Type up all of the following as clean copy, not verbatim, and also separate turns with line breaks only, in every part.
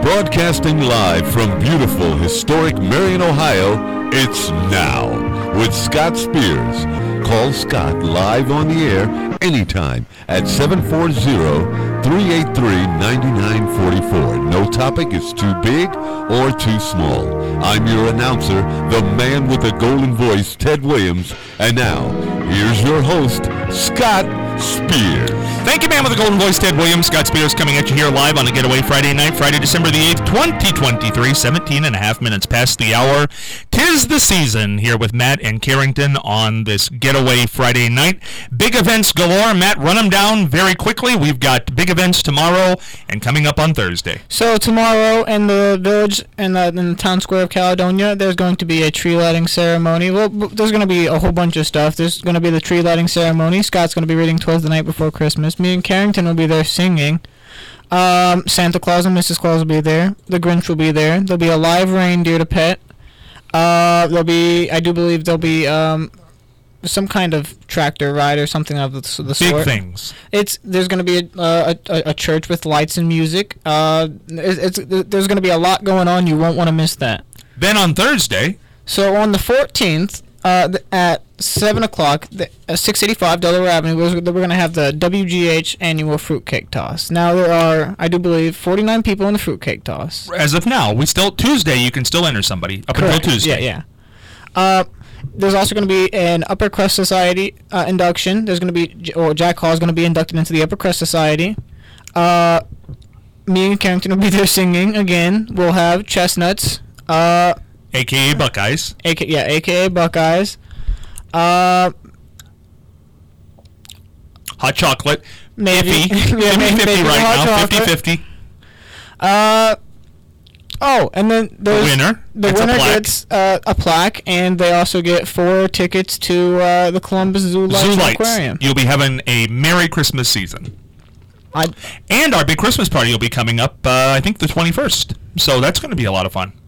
Broadcasting live from beautiful, historic Marion, Ohio, it's Now with Scott Spears. Call Scott live on the air anytime at 740-383-9944. No topic is too big or too small. I'm your announcer, the man with the golden voice, Ted Williams. And now, here's your host, Scott Spears.
Thank you, man with the golden voice, Ted Williams. Scott Spears coming at you here live on a Getaway Friday night, Friday, December the 8th, 2023, 17 and a half minutes past the hour. 'Tis the season here with Matt and Carrington on this Getaway Friday night. Big events galore. Matt, run them down very quickly. We've got big events tomorrow and coming up on Thursday.
So tomorrow in the village, in the town square of Caledonia, there's going to be a tree lighting ceremony. Well, there's going to be a whole bunch of stuff. There's going to be the tree lighting ceremony. Scott's going to be reading 'Twas the Night Before Christmas. Me and Carrington will be there singing. Santa Claus and Mrs. Claus will be there. The Grinch will be there. There'll be a live reindeer to pet. I do believe there'll be some kind of tractor ride or something of the sort.
Big things.
There's going to be a church with lights and music. There's going to be a lot going on. You won't want to miss that.
Then on Thursday.
So on the 14th, at 7 o'clock, 685 Delaware Avenue, we're going to have the WGH annual fruitcake toss. Now, there are, I do believe, 49 people in the fruitcake toss.
As of now, Tuesday, you can still enter somebody up
Correct.
until Tuesday.
Yeah. There's also going to be an Upper Crust Society induction. There's going to be, Jack Hall is going to be inducted into the Upper Crust Society. Me and Carrington will be there singing again. We'll have Chestnuts.
A.K.A. Buckeyes.
A.K.A. Buckeyes. Hot
chocolate.
Maybe.
50
maybe
right now.
50-50. And then the winner gets a plaque, and they also get 4 tickets to the Columbus Zoo Lights Aquarium.
You'll be having a Merry Christmas season. And our big Christmas party will be coming up, I think, the 21st. So that's going to be a lot of fun.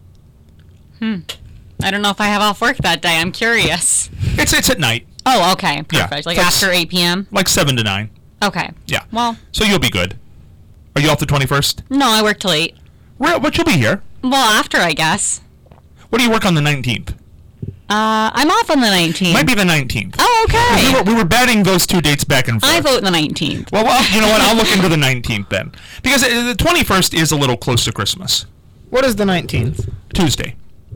I don't know if I have off work that day. I'm curious.
It's at night.
Oh, okay. Perfect.
Yeah,
after 8 p.m.?
Like 7 to 9.
Okay.
Yeah.
Well.
So you'll be good. Are you off the 21st?
No, I work till 8.
But you'll be here.
Well, after, I guess.
What do you work on the 19th?
I'm off on the 19th.
Might be the 19th.
Oh, okay.
We were batting those 2 dates back and forth.
I vote the 19th.
Well, you know what? I'll look into the 19th then. Because the 21st is a little close to Christmas.
What is the 19th?
Tuesday.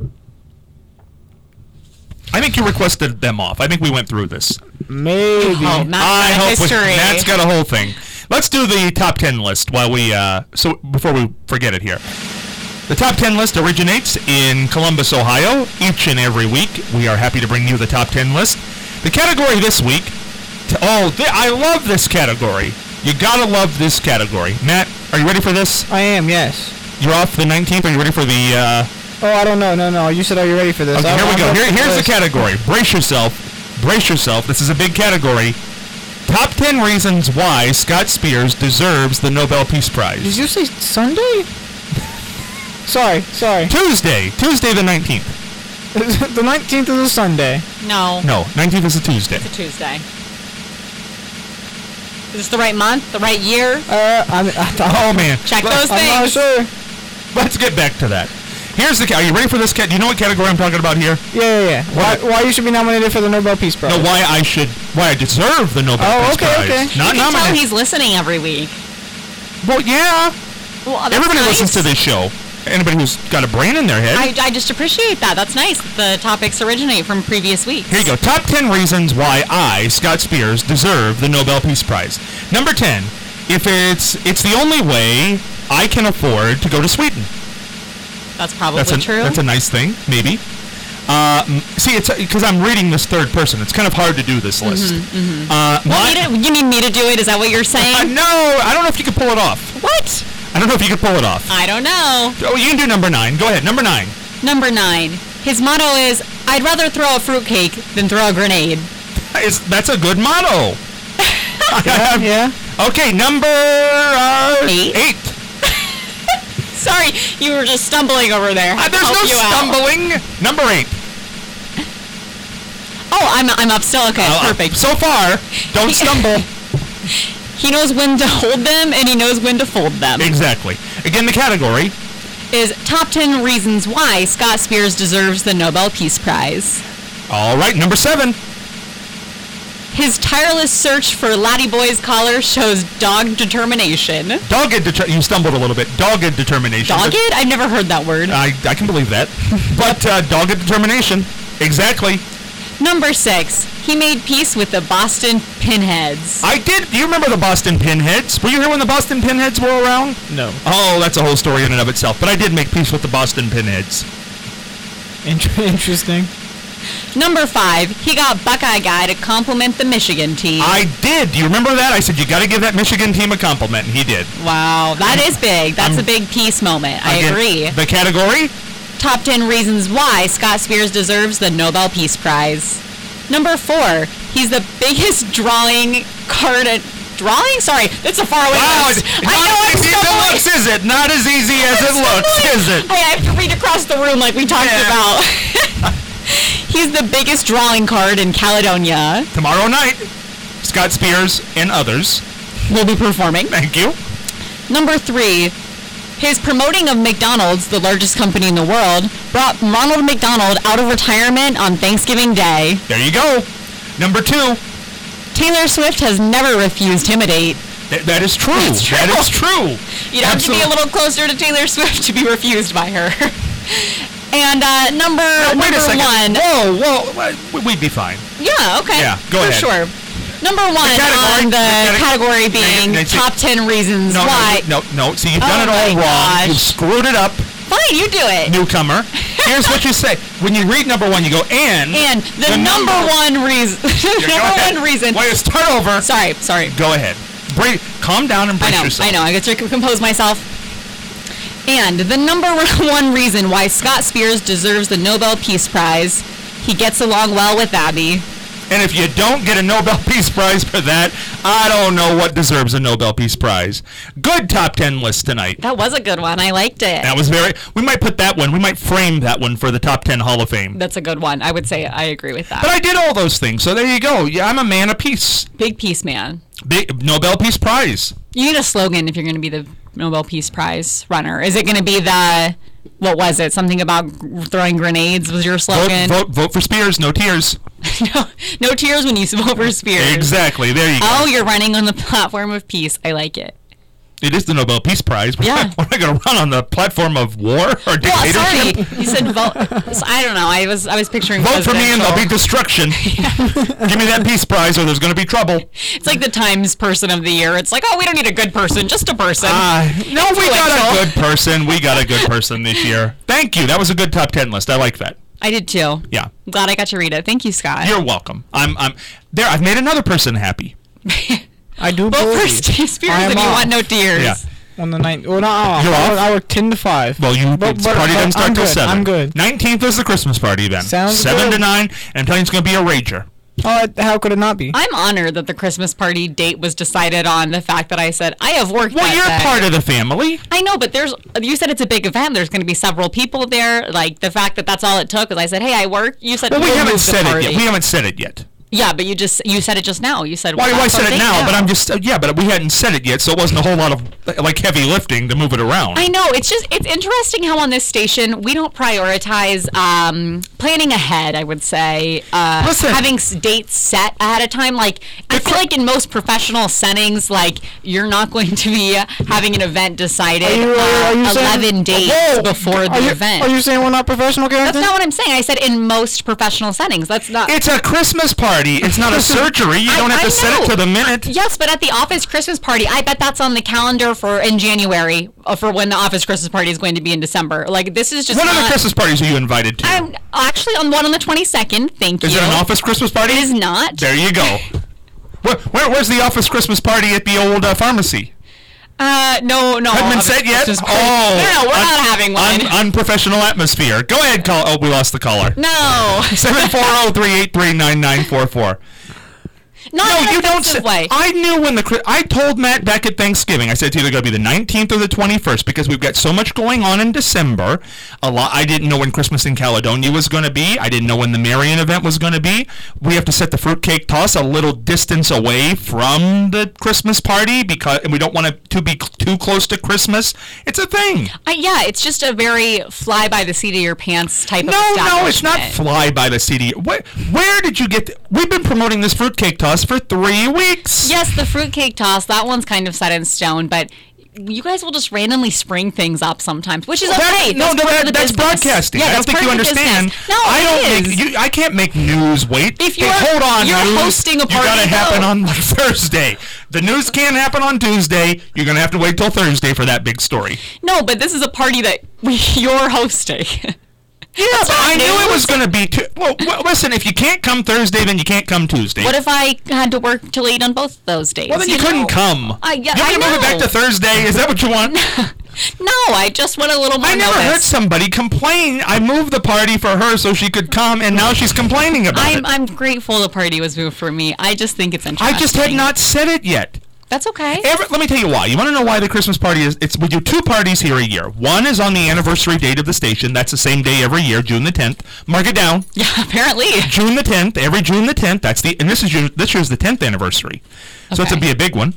I think you requested them off. I think we went through this.
Maybe.
Oh, Matt's history.
Matt's got a whole thing. Let's do the top 10 list while before we forget it here. The top 10 list originates in Columbus, Ohio. Each and every week, we are happy to bring you the top 10 list. The category this week, I love this category. You gotta love this category. Matt, are you ready for this?
I am, yes.
You're off the 19th. Are you ready for the...
Oh, I don't know. No. You said, are you ready for this?
Okay, here we go. Here's the category. Brace yourself. This is a big category. Top 10 reasons why Scott Spears deserves the Nobel Peace Prize.
Did you say Sunday? Sorry.
Tuesday the 19th.
The 19th is a Sunday.
No,
19th is a Tuesday.
It's a Tuesday. Is this the right month? The right year?
Oh, man.
Check those things.
I'm not sure.
Let's get back to that. Are you ready for this? Do you know what category I'm talking about here?
Yeah. Why you should be nominated for the Nobel Peace Prize?
No, why I deserve the Nobel Peace Prize.
Okay.
Not
you can
nominated.
tell he's listening every week.
Well, yeah.
Well,
everybody
nice.
listens to this show. Anybody who's got a brain in their head.
I just appreciate that. That's nice. The topics originate from previous weeks.
Here you go. Top 10 reasons why I, Scott Spears, deserve the Nobel Peace Prize. Number 10, if it's the only way I can afford to go to Sweden.
That's probably true.
That's a nice thing, maybe. See, it's because I'm reading this third person. It's kind of hard to do this list.
You need me to do it? Is that what you're saying?
No, I don't know if you can pull it off.
What?
I don't know if you can pull it off.
I don't know.
Oh, you can do number 9. Go ahead, number 9.
Number 9. His motto is, I'd rather throw a fruitcake than throw a grenade.
That's a good motto.
Yeah.
Okay, number 8.
Sorry, you were just stumbling over there.
There's no stumbling. Number 8.
Oh, I'm up still. Okay, perfect.
So far, don't stumble.
He knows when to hold them, and he knows when to fold them.
Exactly. Again, the category.
is top 10 reasons why Scott Spears deserves the Nobel Peace Prize.
All right, number 7.
His tireless search for Laddie Boy's collar shows dogged determination.
You stumbled a little bit. Dogged determination.
Dogged? I've never heard that word.
I can believe that. But dogged determination. Exactly.
Number 6. He made peace with the Boston Pinheads.
I did. Do you remember the Boston Pinheads? Were you here when the Boston Pinheads were around?
No.
Oh, that's a whole story in and of itself. But I did make peace with the Boston Pinheads.
Interesting.
Number 5. He got Buckeye Guy to compliment the Michigan team.
I did. Do you remember that? I said, you got to give that Michigan team a compliment, and he did.
Wow, that is big. That's a big peace moment. I agree.
The category?
Top 10 reasons why Scott Spears deserves the Nobel Peace Prize. Number 4. He's the biggest drawing card at... Drawing? Sorry, that's a faraway list. I know I'm stumbling.
Is it? Not as easy as it looks, is it?
I have to read across the room like we talked about. He's the biggest drawing card in Caledonia.
Tomorrow night, Scott Spears and others
will be performing.
Thank you.
Number 3. His promoting of McDonald's, the largest company in the world, brought Ronald McDonald out of retirement on Thanksgiving Day.
There you go. Number 2.
Taylor Swift has never refused him a date.
That is true. That is true.
You'd have to be a little closer to Taylor Swift to be refused by her. And number 1.
Whoa. We'd be fine.
Yeah, okay.
Yeah, go ahead.
For sure. Number 1 on the category being top 10 reasons why.
No. See, you've done it all wrong. You've screwed it up.
Fine, you do it.
Newcomer. Here's what you say. When you read number 1, you go, and
the number 1 reason. Number 1 reason.
Wait, start over.
Sorry.
Go ahead. Calm down and brace yourself.
I know. I get to compose myself. And the number 1 reason why Scott Spears deserves the Nobel Peace Prize, he gets along well with Abby.
And if you don't get a Nobel Peace Prize for that, I don't know what deserves a Nobel Peace Prize. Good top 10 list tonight.
That was a good one. I liked it.
That was we might put that one, we might frame that one for the top 10 Hall of Fame.
That's a good one. I would say I agree with that.
But I did all those things, so there you go. Yeah, I'm a man of peace.
Big peace man.
Big Nobel Peace Prize.
You need a slogan if you're going to be the Nobel Peace Prize runner. Is it going to be the... What was it? Something about throwing grenades was your slogan?
Vote for Spears, no tears.
no tears when you vote for Spears.
Exactly, there you go.
Oh, you're running on the platform of peace. I like it.
It is the Nobel Peace Prize. We're not going to run on the platform of war or dictatorship.
Well, sorry. You said vote. So I don't know. I was picturing
vote for me and there'll be destruction. Give me that Peace Prize or there's going to be trouble.
It's like the Times Person of the Year. It's like, oh, we don't need a good person, just a person.
No, we got a good person. We got a good person this year. Thank you. That was a good top 10 list. I like that.
I did too.
Yeah.
I'm glad I got to read it. Thank you, Scott.
You're welcome. I'm there. I've made another person happy.
I do
vote
believe
for Steve Spears if you want no tears.
Yeah.
On the 9th. Well, no,
you're off?
I work 10 to 5.
Well, the party doesn't start till 7.
I'm good.
19th is the Christmas party then.
Sounds
7
good.
to 9, and I'm telling you it's going to be a rager.
Oh, how could it not be?
I'm honored that the Christmas party date was decided on the fact that I said, I have worked
Well, you're part of the family.
I know, but you said it's a big event. There's going to be several people there. Like, the fact that that's all it took is I said, hey, I work. You said,
well, we haven't said it yet. We haven't said it yet.
Yeah, but you said it just now. You said,
well, I said it now, but I'm just, but we hadn't said it yet, so it wasn't a whole lot of, heavy lifting to move it around.
I know. It's interesting how on this station, we don't prioritize planning ahead, I would say. Having dates set ahead of time. I feel like in most professional settings, you're not going to be having an event decided 11 days before the event.
Are you saying we're not professional, Karen?
That's not what I'm saying. I said in most professional settings. That's not...
It's a Christmas party. It's not a surgery. You don't have to set it to the minute.
Yes, but at the office Christmas party, I bet that's on the calendar in January for when the office Christmas party is going to be in December. This is just
What other Christmas parties are you invited to?
I'm actually on one on the 22nd. Thank you.
Is it an office Christmas party?
It is not.
There you go. Where's the office Christmas party at the old pharmacy?
No.
Haven't been set yet?
No, we're not having one.
Unprofessional atmosphere. Go ahead, call. Oh, we lost the caller.
No.
740-383-9944.
Not in an offensive way.
I knew when I told Matt back at Thanksgiving, I said it's either going to be the 19th or the 21st because we've got so much going on in December. I didn't know when Christmas in Caledonia was going to be. I didn't know when the Marion event was going to be. We have to set the fruitcake toss a little distance away from the Christmas party and we don't want it to be too close to Christmas. It's a thing.
Yeah, it's just a very fly by the seat of your pants type of establishment.
No, it's not fly by the seat of your... Where did you get... We've been promoting this fruitcake toss for 3 weeks.
Yes, the fruitcake toss, that one's kind of set in stone, but you guys will just randomly spring things up sometimes, which is okay.
That's broadcasting.
Yeah,
I don't think you understand.
No,
I can't make news wait.
If you're
news,
hosting a party,
you gotta happen on Thursday. The news can't happen on Tuesday. You're gonna have to wait till Thursday for that big story.
No, but this is a party that you're hosting.
Yeah, but I knew it was going to be... Well, listen, if you can't come Thursday, then you can't come Tuesday.
What if I had to work till 8 on both those days?
Well, then you couldn't come.
I
you want to move it back to Thursday? Is that what you want?
No, I just want a little more notice.
I never heard somebody complain. I moved the party for her so she could come, and now she's complaining about it.
I'm grateful the party was moved for me. I just think it's interesting.
I just had not said it yet.
That's okay.
Let me tell you why. You want to know why the Christmas party is... We do 2 parties here a year. One is on the anniversary date of the station. That's the same day every year, June the 10th. Mark it down.
Yeah, apparently.
June the 10th. Every June the 10th. And this year's the 10th anniversary. So it's going to be a big one.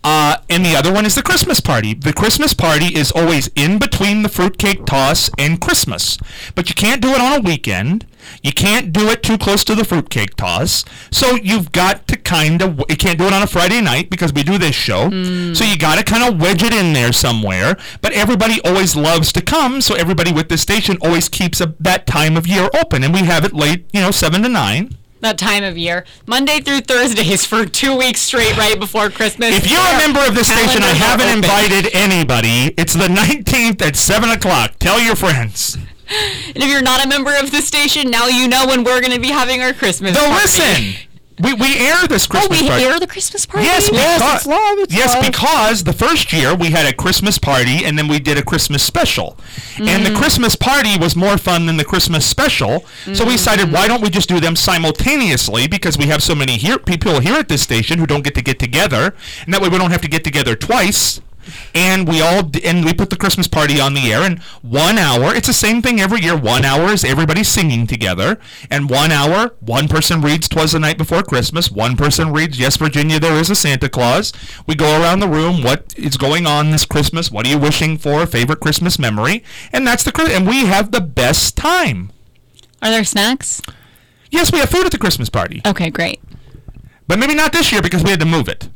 And the other one is the Christmas party. The Christmas party is always in between the fruitcake toss and Christmas. But you can't do it on a weekend. You can't do it too close to the fruitcake toss. So you've got to you can't do it on a Friday night because we do this show. So you got to kind of wedge it in there somewhere. But everybody always loves to come. So everybody with this station always keeps that time of year open. And we have it late, 7 to 9.
That time of year, Monday through Thursdays for 2 weeks straight right before Christmas.
If you're a member of this station, I haven't invited anybody. It's the 19th at 7 o'clock. Tell your friends.
And if you're not a member of the station, now you know when we're going to be having our Christmas party.
Listen. We air this Christmas party.
Oh, we air the Christmas party?
Yes,
it's live.
Because the first year we had a Christmas party and then we did a Christmas special. And the Christmas party was more fun than the Christmas special. So we decided, why don't we just do them simultaneously? Because we have so many people here at this station who don't get together. And that way we don't have to get together twice. And we put the Christmas party on the air in 1 hour. It's the same thing every year. 1 hour is everybody singing together. And 1 hour, one person reads 'Twas the Night Before Christmas. One person reads Yes, Virginia, There Is a Santa Claus. We go around the room. What is going on this Christmas? What are you wishing for? Favorite Christmas memory? And and we have the best time.
Are there snacks?
Yes, we have food at the Christmas party.
Okay, great.
But maybe not this year because we had to move it.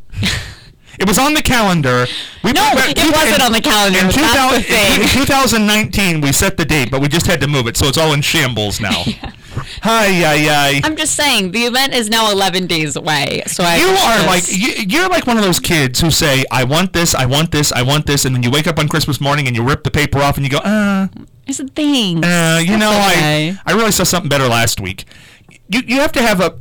It was on the calendar.
It wasn't on the calendar.
In 2019, we set the date, but we just had to move it, so it's all in shambles now.
Yeah.
Hi.
I'm just saying, the event is now 11 days away. So
you're like one of those kids who say, I want this, I want this, I want this, and then you wake up on Christmas morning and you rip the paper off and you go,
It's a thing.
Okay. I really saw something better last week. You have to have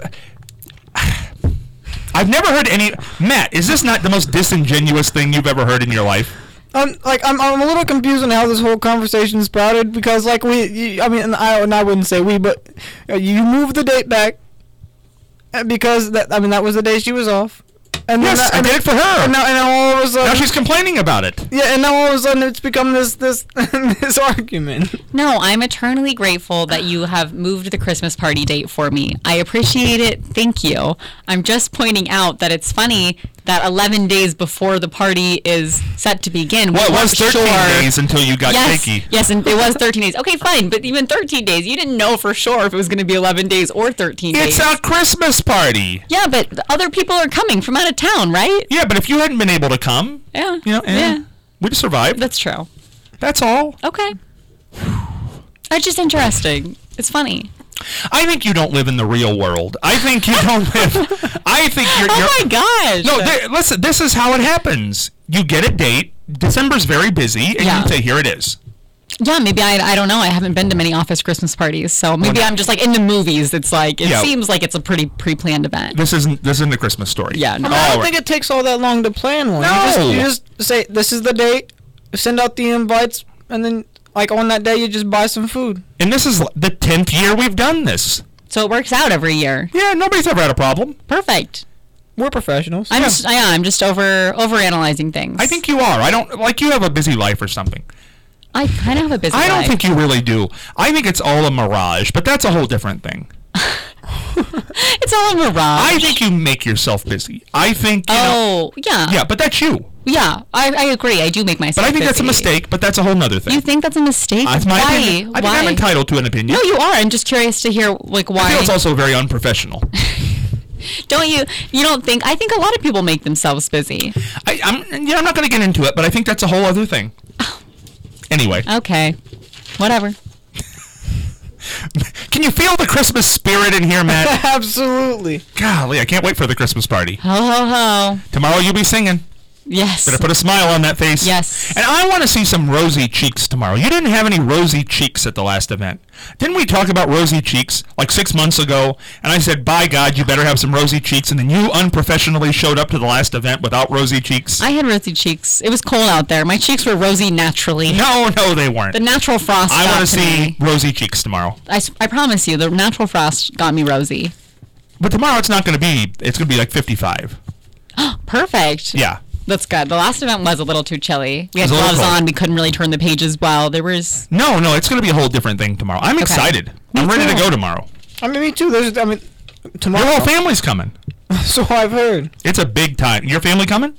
I've never heard Matt, is this not the most disingenuous thing you've ever heard in your life?
I'm a little confused on how this whole conversation sprouted because I wouldn't say we, but you moved the date back because that was the day she was off. And
yes, I did it for her.
And now all of a sudden...
Now she's complaining about it.
Yeah, and now all of a sudden it's become this this argument.
No, I'm eternally grateful that you have moved the Christmas party date for me. I appreciate it. Thank you. I'm just pointing out that it's funny that 11 days before the party is set to begin.
Well, it was 13 days until you got shaky.
Yes, and it was 13 days. Okay, fine, but even 13 days, you didn't know for sure if it was going to be 11 days or 13 days.
It's a Christmas party.
Yeah, but other people are coming from out of town, right?
Yeah, but if you hadn't been able to come, we'd survive.
That's true.
That's all.
Okay. It's just interesting. It's funny.
I think you don't live in the real world. I think you don't live. I think you're.
Oh my gosh!
No, listen. This is how it happens. You get a date. December's very busy, and you say, "Here it is."
Yeah, maybe I don't know. I haven't been to many office Christmas parties, so maybe I'm just like in the movies. It's like seems like it's a pretty pre-planned event.
This isn't a Christmas story.
Yeah, no.
I don't think it takes all that long to plan one.
No.
You just say this is the date, send out the invites, and then like on that day you just buy some food.
And this is the 10th year we've done this.
So it works out every year.
Yeah, nobody's ever had a problem.
Perfect.
We're professionals.
I'm just overanalyzing things.
I think you are. I don't like you have a busy life or something.
I kind of have a busy life.
I don't think you really do. I think it's all a mirage, but that's a whole different thing.
It's all a mirage.
I think you make yourself busy. I think.
Yeah,
but that's you.
Yeah, I agree. I do make myself busy.
But I think that's a mistake, but that's a whole nother thing.
You think that's a mistake?
That's my opinion. I think I'm entitled to an opinion.
No, you are. I'm just curious to hear, why.
I feel it's also very unprofessional.
Don't you? You don't think? I think a lot of people make themselves busy.
I'm not going to get into it, but I think that's a whole other thing. Anyway.
Okay. Whatever.
Can you feel the Christmas spirit in here, Matt?
Absolutely.
Golly, I can't wait for the Christmas party.
Ho, ho, ho.
Tomorrow you'll be singing.
Yes.
Better put a smile on that face.
Yes.
And I want to see some rosy cheeks tomorrow. You didn't have any rosy cheeks at the last event. Didn't we talk about rosy cheeks like 6 months ago? And I said, by God, you better have some rosy cheeks. And then you unprofessionally showed up to the last event without rosy cheeks.
I had rosy cheeks. It was cold out there. My cheeks were rosy naturally.
No, they weren't.
The natural frost
I want to see
me.
rosy cheeks tomorrow.
I promise you, the natural frost got me rosy.
But tomorrow it's going to be like 55.
Perfect.
Yeah.
That's good. The last event was a little too chilly. We had gloves on. We couldn't really turn the pages well. There was...
No, it's going to be a whole different thing tomorrow. I'm excited. I'm ready to go tomorrow.
I mean, me too. Tomorrow.
Your whole family's coming.
So I've heard.
It's a big time. Your family coming?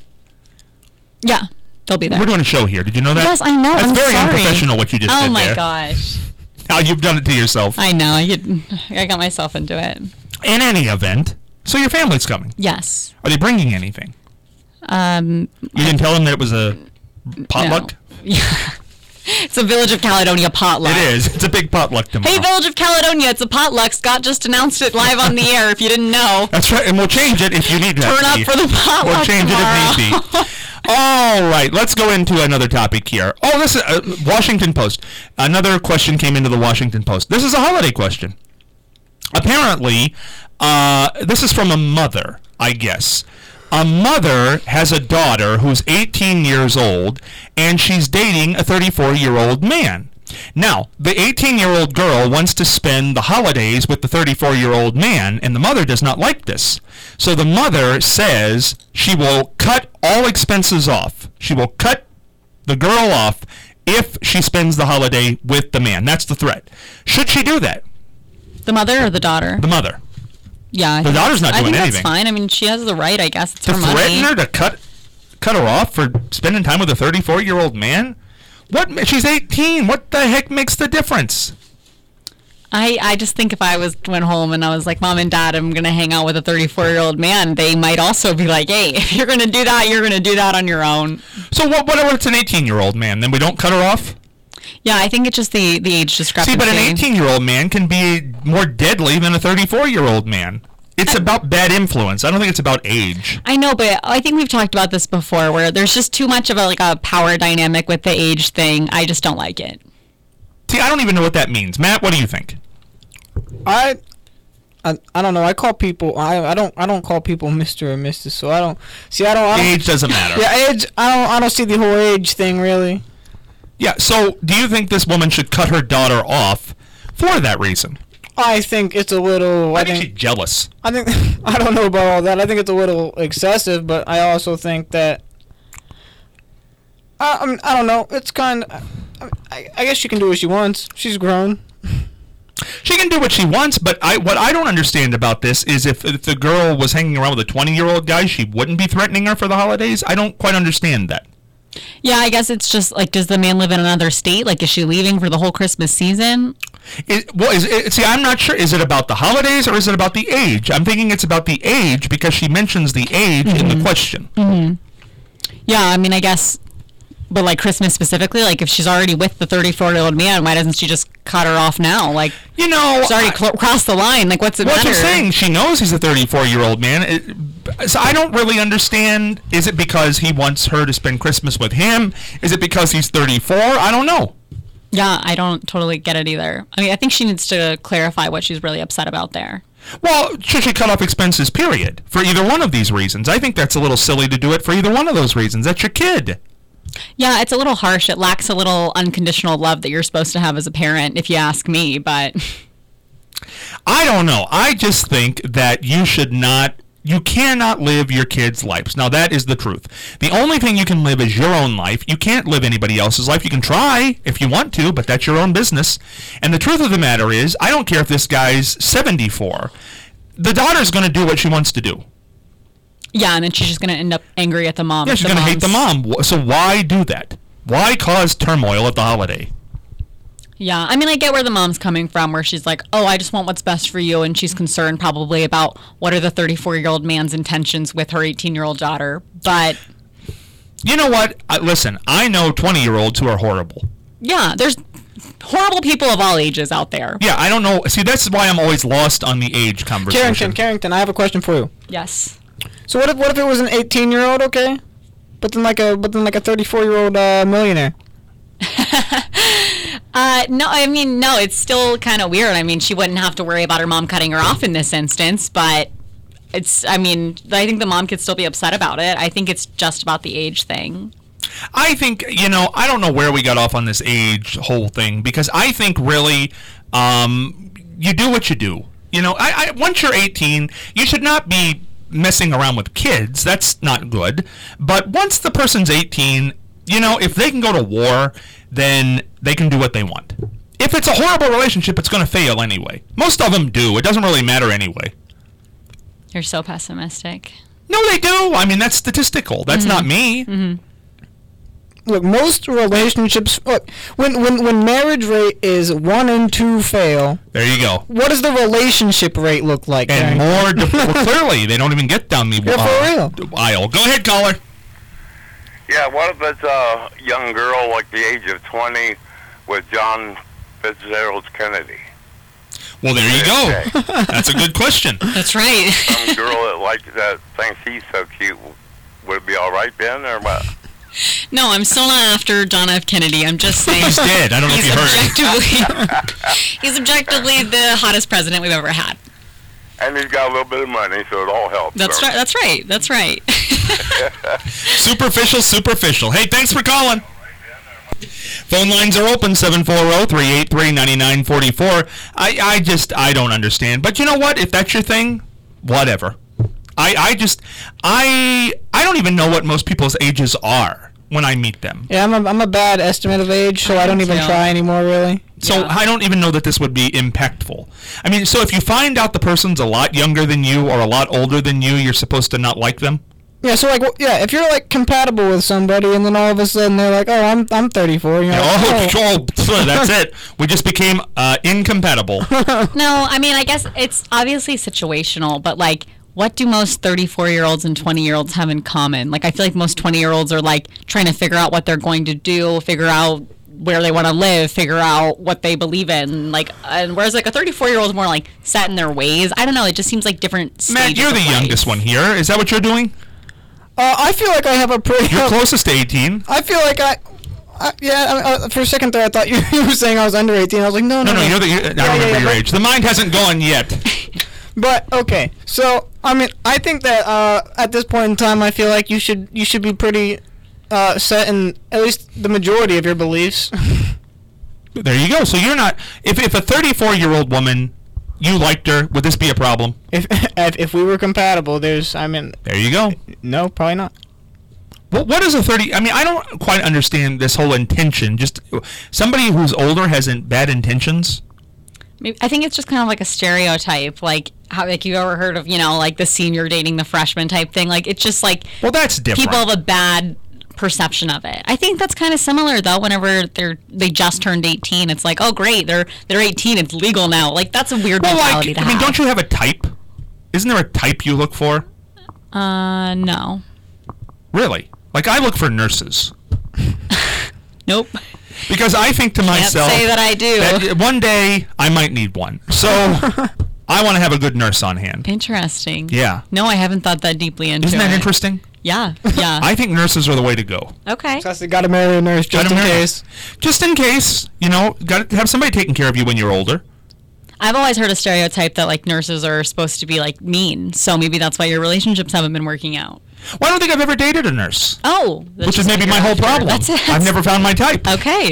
Yeah, they'll be there.
We're doing a show here. Did you know that?
Yes, I know.
That's
I'm
very
sorry.
unprofessional what you just did there.
Oh my gosh.
How you've done it to yourself.
I know. I got myself into it.
In any event, so your family's coming.
Yes.
Are they bringing anything? You didn't tell them that it was a potluck?
No. Yeah. It's a Village of Caledonia potluck.
It is. It's a big potluck tomorrow.
Hey, Village of Caledonia, it's a potluck. Scott just announced it live on the air if you didn't know.
That's right, and we'll change it if you need to.
Turn up for the potluck
We'll change
tomorrow.
it if need be. All right, let's go into another topic here. Oh, this is Washington Post. Another question came into the Washington Post. This is a holiday question. Apparently, this is from a mother, I guess. A mother has a daughter who's 18 years old, and she's dating a 34-year-old man. Now, the 18-year-old girl wants to spend the holidays with the 34-year-old man, and the mother does not like this. So the mother says she will cut all expenses off. She will cut the girl off if she spends the holiday with the man. That's the threat. Should she do that?
The mother or the daughter?
The mother.
Yeah.
The daughter's not doing anything.
I think that's fine. I mean, she has the right, I guess. It's her money.
To threaten her to cut her off for spending time with a 34-year-old man? What? She's 18. What the heck makes the difference?
I just think if I went home and I was like, Mom and Dad, I'm going to hang out with a 34-year-old man, they might also be like, hey, if you're going to do that, you're going to do that on your own.
So what if it's an 18-year-old man? Then we don't cut her off?
Yeah, I think it's just the age discrepancy.
See, but an 18-year-old man can be more deadly than a 34-year-old man. It's about bad influence. I don't think it's about age.
I know, but I think we've talked about this before, where there's just too much of a power dynamic with the age thing. I just don't like it.
See, I don't even know what that means. Matt, what do you think?
I don't know. I call people. I don't call people Mr. or Mrs. So I don't.
Age doesn't matter.
Yeah, age. I don't see the whole age thing really.
Yeah. So, do you think this woman should cut her daughter off for that reason?
I think it's a little.
I think she's jealous.
I think I don't know about all that. I think it's a little excessive, but I also think that. I don't know. It's kind of. I guess she can do what she wants. She's grown.
She can do what she wants, but what I don't understand about this is if the girl was hanging around with a 20-year-old guy, she wouldn't be threatening her for the holidays. I don't quite understand that.
Yeah, I guess it's just like, does the man live in another state? Like, is she leaving for the whole Christmas season?
See, I'm not sure. Is it about the holidays or is it about the age? I'm thinking it's about the age because she mentions the age in the question.
Mm-hmm. Yeah, I mean, I guess, but like Christmas specifically, like if she's already with the 34-year-old man, why doesn't she just cut her off now? Like,
you know,
she's already crossed the line. Like, what's it matter?
What I'm saying, she knows he's a 34-year-old man. So I don't really understand. Is it because he wants her to spend Christmas with him? Is it because he's 34? I don't know.
Yeah, I don't totally get it either. I mean, I think she needs to clarify what she's really upset about there.
Well, should she cut off expenses, period, for either one of these reasons? I think that's a little silly to do it for either one of those reasons. That's your kid.
Yeah, it's a little harsh. It lacks a little unconditional love that you're supposed to have as a parent, if you ask me, but...
I don't know. I just think that you should not You cannot live your kids' lives. Now, that is the truth. The only thing you can live is your own life. You can't live anybody else's life. You can try if you want to, but that's your own business. And the truth of the matter is, I don't care if this guy's 74. The daughter's going to do what she wants to do.
Yeah, and then she's just going to end up angry at the mom.
Yeah, she's going to hate the mom. So why do that? Why cause turmoil at the holiday?
Yeah, I mean, I get where the mom's coming from, where she's like, oh, I just want what's best for you, and she's concerned probably about what are the 34-year-old man's intentions with her 18-year-old daughter, but...
You know what? Listen, I know 20-year-olds who are horrible.
Yeah, there's horrible people of all ages out there.
Yeah, I don't know. See, that's why I'm always lost on the age conversation.
Carrington, I have a question for you.
Yes.
So what if it was an 18-year-old, okay? But then like a 34-year-old millionaire?
No, I mean, no, it's still kind of weird. I mean, she wouldn't have to worry about her mom cutting her off in this instance, but I think the mom could still be upset about it. I think it's just about the age thing.
I think, I don't know where we got off on this age whole thing, because I think really, you do what you do. Once you're 18, you should not be messing around with kids. That's not good. But once the person's 18, if they can go to war, then they can do what they want. If it's a horrible relationship, it's going to fail anyway. Most of them do. It doesn't really matter anyway.
You're so pessimistic.
No, they do. I mean, that's statistical. That's not me.
Mm-hmm. Look, most relationships... Look, when marriage rate is 1 and 2 fail...
There you go.
What does the relationship rate look like?
And more... clearly, they don't even get down the aisle. Go ahead, caller.
Yeah, what if it's a young girl like the age of 20 with John Fitzgerald Kennedy?
Well, there you go. That's a good question.
That's right.
Some girl that thinks he's so cute, would it be all right then, or what?
No, I'm still not after John F. Kennedy. I'm just saying...
He's dead. I don't know if you heard.
He's objectively the hottest president we've ever had.
And he's got a little bit of money, so it all helps.
That's right. That's right.
Superficial. Hey, thanks for calling. Phone lines are open, 740-383-9944. I don't understand. But you know what? If that's your thing, whatever. I don't even know what most people's ages are when I meet them.
Yeah, I'm a bad estimate of age, so I don't even try anymore, really.
So I don't even know that this would be impactful. I mean, so if you find out the person's a lot younger than you or a lot older than you, you're supposed to not like them?
Yeah, so if you're compatible with somebody and then all of a sudden they're like, oh, I'm 34.
That's it. We just became incompatible.
No, I mean, I guess it's obviously situational, but what do most 34-year-olds and 20-year-olds have in common? I feel like most 20-year-olds are trying to figure out what they're going to do, figure out where they want to live, figure out what they believe in, and whereas a 34-year-old is more set in their ways. I don't know. It just seems like different stages.
Matt, you're the youngest one here. Is that what you're doing?
I feel like I have a pretty...
You're closest to 18.
I feel like for a second there, I thought you were saying I was under 18. I was like, no.
I remember your age. The mind hasn't gone yet.
But okay, so I mean, I think that at this point in time, I feel like you should be pretty set in at least the majority of your beliefs.
There you go. So you're not. If a 34-year-old woman, you liked her, would this be a problem?
If we were compatible, there you
go.
No, probably not.
What is a 30? I mean, I don't quite understand this whole intention. Just somebody who's older has bad intentions.
Maybe, I think it's just kind of a stereotype, how you ever heard of the senior dating the freshman type thing. It's just
well, that's different.
People have a bad perception of it. I think that's kind of similar though. Whenever they just turned 18, it's oh great, they're 18, it's legal now. That's a weird mentality to have.
I mean, don't you have a type? Isn't there a type you look for?
No.
Really? I look for nurses.
Nope.
Because I think to myself,
can't say that I do.
That one day I might need one. So I want to have a good nurse on hand.
Interesting.
Yeah.
No, I haven't thought that deeply into it.
Isn't that interesting?
Yeah.
I think nurses are the way to go.
Okay.
So you got to marry a nurse just in case.
Just in case, got to have somebody taking care of you when you're older.
I've always heard a stereotype that nurses are supposed to be mean, so maybe that's why your relationships haven't been working out.
Well, I don't think I've ever dated a nurse.
Oh.
Which is maybe my whole problem.
That's it.
I've never found my type.
Okay.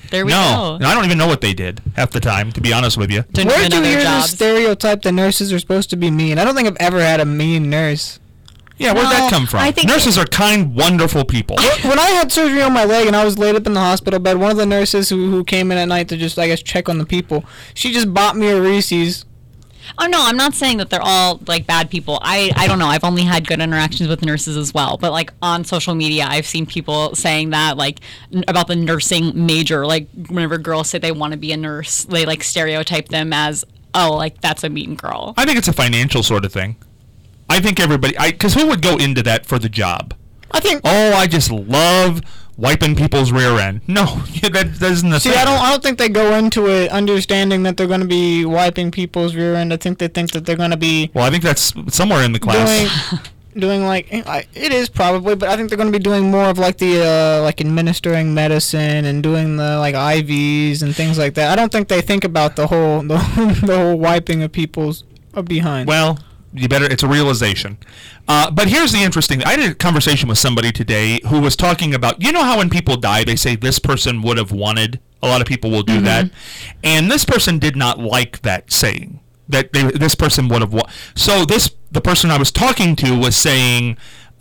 There we
No,
go.
I don't even know what they did half the time, to be honest with you.
Where do you hear this stereotype that nurses are supposed to be mean? I don't think I've ever had a mean nurse.
Yeah, where'd that come from?
I think
nurses are kind, wonderful people.
When I had surgery on my leg and I was laid up in the hospital bed, one of the nurses who came in at night to just, I guess, check on the people, she just bought me a Reese's.
Oh, no, I'm not saying that they're all, like, bad people. I don't know. I've only had good interactions with nurses as well. But, like, on social media, I've seen people saying that, like, about the nursing major. Like, whenever girls say they want to be a nurse, they, like, stereotype them as, oh, like, that's a mean girl.
I think it's a financial sort of thing. I think everybody, because who would go into that for the job? I just love wiping people's rear end. No, that isn't the thing.
See, I don't think they go into it understanding that they're going to be wiping people's rear end. I think they think that they're going to be.
Well, I think that's somewhere in the class.
Doing like it is probably, but I think they're going to be doing more of like the like administering medicine and doing the like IVs and things like that. I don't think they think about the whole the whole wiping of people's behind.
Well. It's a realization. But here's the interesting thing. I had a conversation with somebody today who was talking about, you know how when people die, they say this person would have wanted. A lot of people will do that. And this person did not like that saying. That this person would have wanted. So the person I was talking to was saying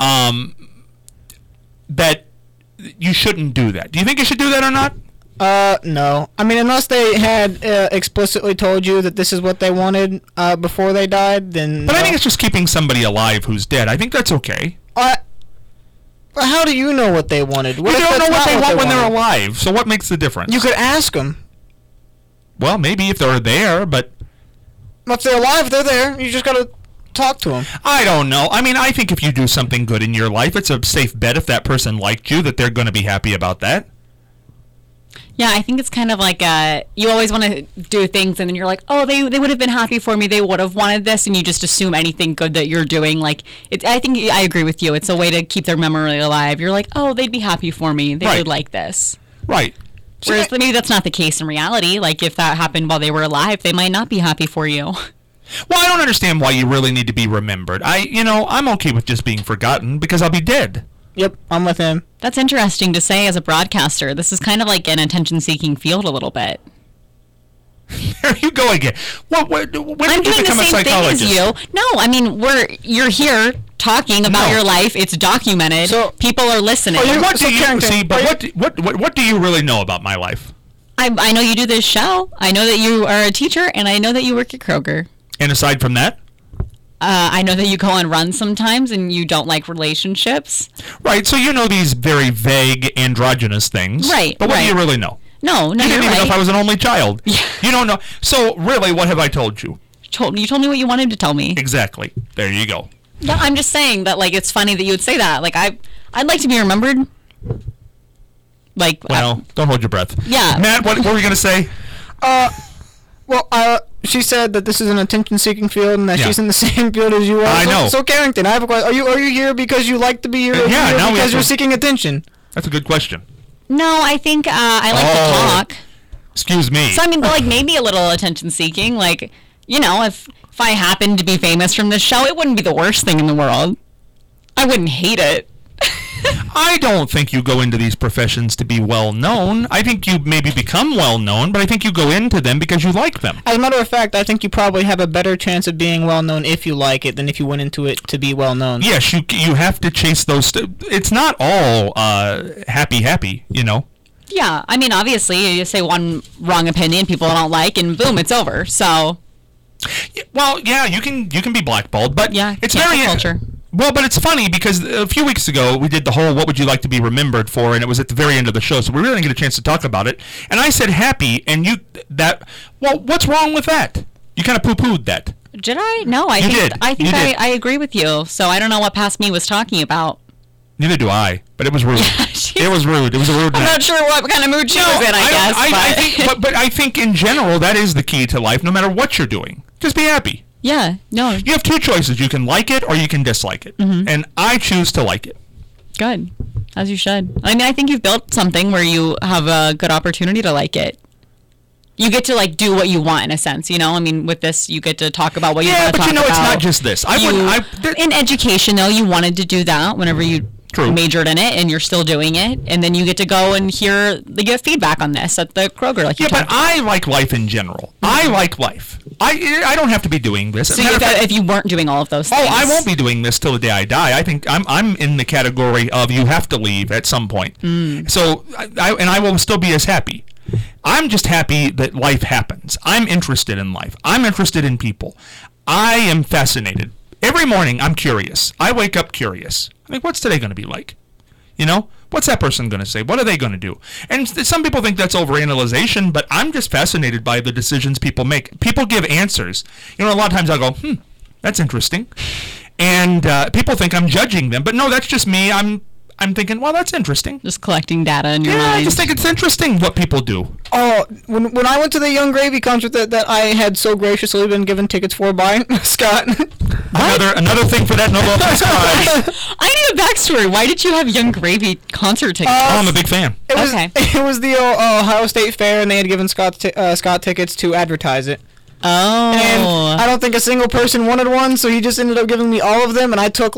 that you shouldn't do that. Do you think you should do that or not?
No. I mean, unless they had explicitly told you that this is what they wanted before they died, then...
But I think it's just keeping somebody alive who's dead. I think that's okay.
But how do you know what they wanted?
You don't know what they want when they're alive, so what makes the difference?
You could ask them.
Well, maybe if they're there, but...
If they're alive, they're there. You just gotta talk to them.
I don't know. I mean, I think if you do something good in your life, it's a safe bet if that person liked you that they're going to be happy about that.
Yeah, I think it's kind of like you always want to do things and then you're like, oh, they would have been happy for me. They would have wanted this. And you just assume anything good that you're doing. Like, I think I agree with you. It's a way to keep their memory alive. You're like, oh, they'd be happy for me. They would like this.
Right.
Whereas maybe that's not the case in reality. Like, if that happened while they were alive, they might not be happy for you.
Well, I don't understand why you really need to be remembered. I'm okay with just being forgotten because I'll be dead.
Yep, I'm with him.
That's interesting to say as a broadcaster. This is kind of like an attention-seeking field a little bit.
There you go again. When did you become a psychologist?
Thing as you. No, I mean, you're here talking about your life. It's documented. So people are listening.
What do you really know about my life?
I know you do this show. I know that you are a teacher, and I know that you work at Kroger.
And aside from that?
I know that you go on runs sometimes and you don't like relationships.
Right, so you know these very vague androgynous things.
Right,
But what do you really know?
No,
you didn't even know if I was an only child.
Yeah.
You don't know. So really, what have I told you?
You told me what you wanted to tell me.
Exactly. There you go.
No, I'm just saying that, like, it's funny that you would say that. Like, I'd like to be remembered. Like,
don't hold your breath.
Yeah.
Matt, what were you going to say?
She said that this is an attention-seeking field and that she's in the same field as you are.
I know.
So Carrington, I have a question. Are you here because you like to be here? Or because you're seeking attention?
That's a good question.
No, I think I like to talk.
Excuse me.
So I mean, like maybe a little attention-seeking. Like, if I happened to be famous from this show, it wouldn't be the worst thing in the world. I wouldn't hate it.
I don't think you go into these professions to be well known. I think you maybe become well known, but I think you go into them because you like them.
As a matter of fact, I think you probably have a better chance of being well known if you like it than if you went into it to be well known.
Yes, you have to chase those. It's not all happy,
Yeah, I mean, obviously, you say one wrong opinion people don't like, and boom, it's over. So.
Well, yeah, you can be blackballed, but it's very
culture.
Well, but it's funny because a few weeks ago we did the whole "What would you like to be remembered for?" and it was at the very end of the show, so we really didn't get a chance to talk about it. And I said happy, and what's wrong with that? You kind of poo-pooed that.
Did I? No, I think I agree with you. So I don't know what Past Me was talking about.
Neither do I, but it was rude. It was rude. It was a rude night.
I'm not sure what kind of mood she was in, I guess.
But I think in general that is the key to life, no matter what you're doing. Just be happy.
Yeah, no.
You have two choices. You can like it or you can dislike it. Mm-hmm. And I choose to like it.
Good. As you should. I mean, I think you've built something where you have a good opportunity to like it. You get to, like, do what you want, in a sense, I mean, with this, you get to talk about what you want to talk about.
Yeah, but it's not just this.
In education, though, you wanted to do that whenever you majored in it and you're still doing it, and then you get to go and get feedback on this at the Kroger. Like
but I like life in general. I like life. I don't have to be doing this.
So if you weren't doing all of those things.
I won't be doing this till the day I die. I think I'm in the category of you have to leave at some point. So I will still be as happy. I'm just happy that life happens. I'm interested in life. I'm interested in people. I am fascinated. Every morning I'm curious. I wake up curious. I think, what's today going to be like? You know? What's that person going to say? What are they going to do? And some people think that's overanalyzation, but I'm just fascinated by the decisions people make. People give answers. You know, a lot of times I'll go, that's interesting. And people think I'm judging them. But no, that's just me. I'm thinking, well, that's interesting.
Just collecting data in your mind.
I just think it's interesting what people do.
Oh, when I went to the Young Gravy concert that I had so graciously been given tickets for by Scott.
Another thing for that Nobel Peace Prize.
I need a backstory. Why did you have Young Gravy concert tickets?
I'm a big fan.
It was the Ohio State Fair, and they had given Scott tickets to advertise it.
Oh.
And I don't think a single person wanted one, so he just ended up giving me all of them, and I took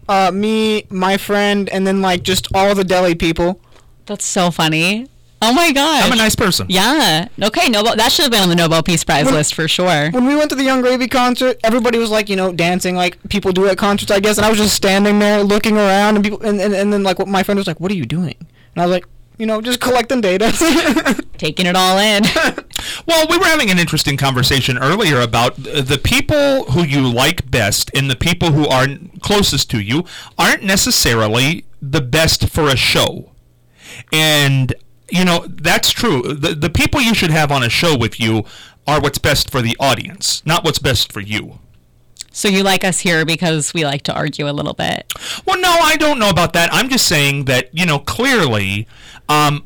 me, my friend, and then just all the deli people.
That's so funny. Oh my gosh.
I'm a nice person.
Yeah. Okay, that should have been on the Nobel Peace Prize list for sure.
When we went to the Young Gravy concert, everybody was dancing like people do at concerts, I guess, and I was just standing there looking around, and people, and then my friend was like, "What are you doing?" And I was like, just collecting data.
Taking it all in.
Well, we were having an interesting conversation earlier about the people who you like best and the people who are closest to you aren't necessarily the best for a show. And, that's true. The people you should have on a show with you are what's best for the audience, not what's best for you.
So you like us here because we like to argue a little bit?
Well, no, I don't know about that. I'm just saying that, clearly, I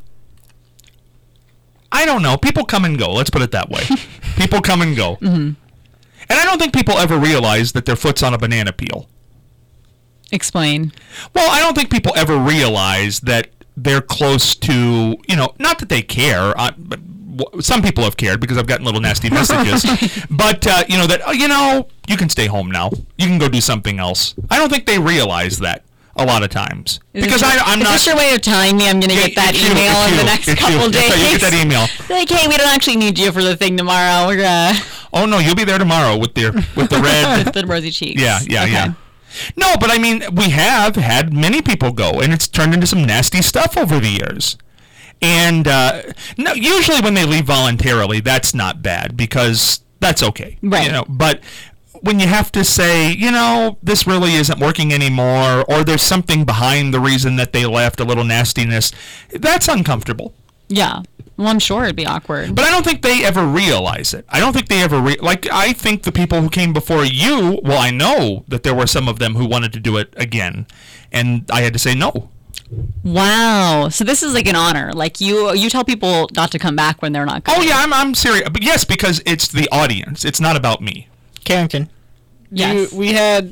don't know. People come and go. Let's put it that way. People come and go. Mm-hmm. And I don't think people ever realize that their foot's on a banana peel.
Explain.
Well, I don't think people ever realize that they're close to, not that they care. Some people have cared because I've gotten little nasty messages. But, you can stay home now. You can go do something else. I don't think they realize that a lot of times. Because I'm not...
Is this your way of telling me I'm going to get that email in the next couple days?
You get that email.
Like, hey, we don't actually need you for the thing tomorrow. We're going to...
Oh, no, you'll be there tomorrow with the red...
with the rosy cheeks.
Yeah. No, but I mean, we have had many people go, and it's turned into some nasty stuff over the years. And no, usually when they leave voluntarily, that's not bad because that's okay.
Right.
But when you have to say, this really isn't working anymore, or there's something behind the reason that they left, a little nastiness, that's uncomfortable.
Yeah. Well, I'm sure it'd be awkward.
But I don't think they ever realize it. I don't think they ever I think the people who came before you, well, I know that there were some of them who wanted to do it again, and I had to say no.
Wow. So this is like an honor. Like you tell people not to come back when they're not coming.
Oh yeah, I'm serious. But yes, because it's the audience. It's not about me.
Carrington.
Yes.
We had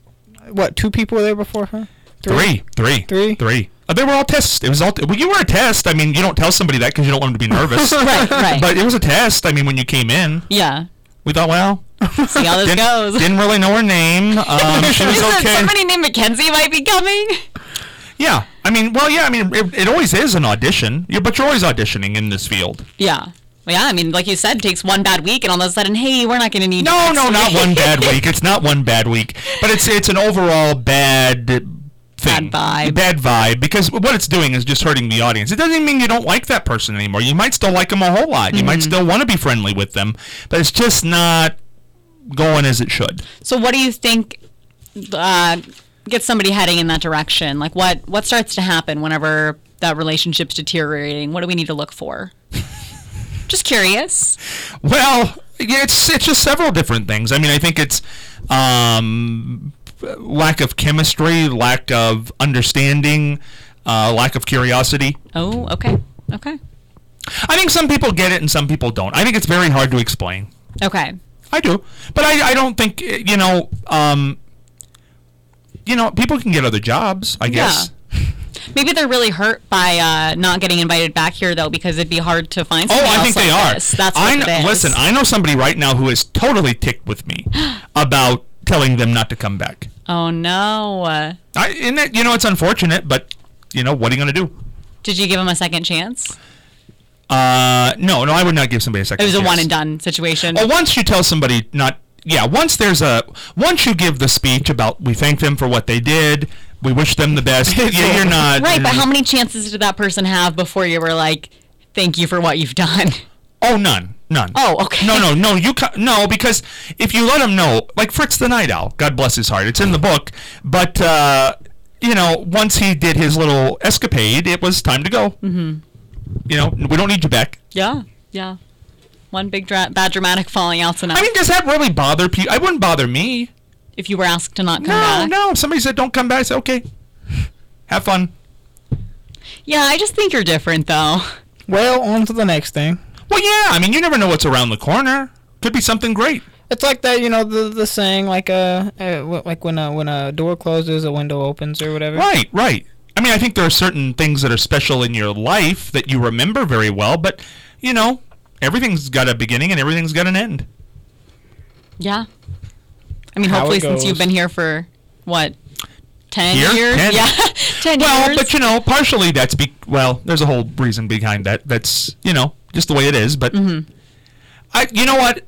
2 people there before her?
Three. They were all tests. It was all. Well, you were a test. I mean, you don't tell somebody that because you don't want them to be nervous.
Right.
But it was a test. I mean, when you came in.
Yeah.
We thought, well.
See how this goes.
Didn't really know her name. She was okay.
Somebody named Mackenzie might be coming.
Yeah. I mean, it always is an audition. But you're always auditioning in this field.
Yeah. Well, yeah, I mean, like you said, it takes one bad week, and all of a sudden, hey, we're not going to need you.
No, not one bad week. It's not one bad week. But it's an overall bad thing. Bad vibe. Because what it's doing is just hurting the audience. It doesn't mean you don't like that person anymore. You might still like them a whole lot. You might still want to be friendly with them. But it's just not going as it should.
So what do you think gets somebody heading in that direction? Like, what starts to happen whenever that relationship's deteriorating? What do we need to look for? Just curious.
Well, yeah, it's just several different things. I mean, I think it's lack of chemistry, lack of understanding, lack of curiosity.
Oh, okay.
I think some people get it and some people don't. I think it's very hard to explain.
Okay.
I do. But I don't think, people can get other jobs, I guess.
Yeah. Maybe they're really hurt by not getting invited back here, though, because it'd be hard to find somebody else.
I think they are.
This. That's what it is.
Listen, I know somebody right now who is totally ticked with me about telling them not to come back.
Oh, no.
I And that, it's unfortunate, but what are you going to do?
Did you give him a second chance?
No, I would not give somebody a second chance.
It was a one and done situation.
Once you tell somebody once you give the speech about we thank them for what they did, we wish them the best. You're not
right. But how many chances did that person have before you were like, thank you for what you've done?
Oh, none.
Oh, okay.
No, because if you let them know, like Fritz the Night Owl, God bless his heart, it's in the book, but once he did his little escapade, it was time to go. Mm-hmm. We don't need you back.
Yeah. One big bad dramatic falling out's enough.
I mean, does that really bother people? It wouldn't bother me.
If you were asked to not come back.
No. Somebody said don't come back. I said, okay. Have fun.
Yeah, I just think you're different, though.
Well, on to the next thing.
Well, yeah. I mean, you never know what's around the corner. Could be something great.
It's like that, the saying, like when a door closes, a window opens, or whatever.
Right. I mean, I think there are certain things that are special in your life that you remember very well, but, everything's got a beginning and everything's got an end.
Yeah. I mean, hopefully since you've been here for, 10 years?
10.
Yeah, 10
well,
years.
But, partially that's, there's a whole reason behind that. That's, just the way it is. But, you know what?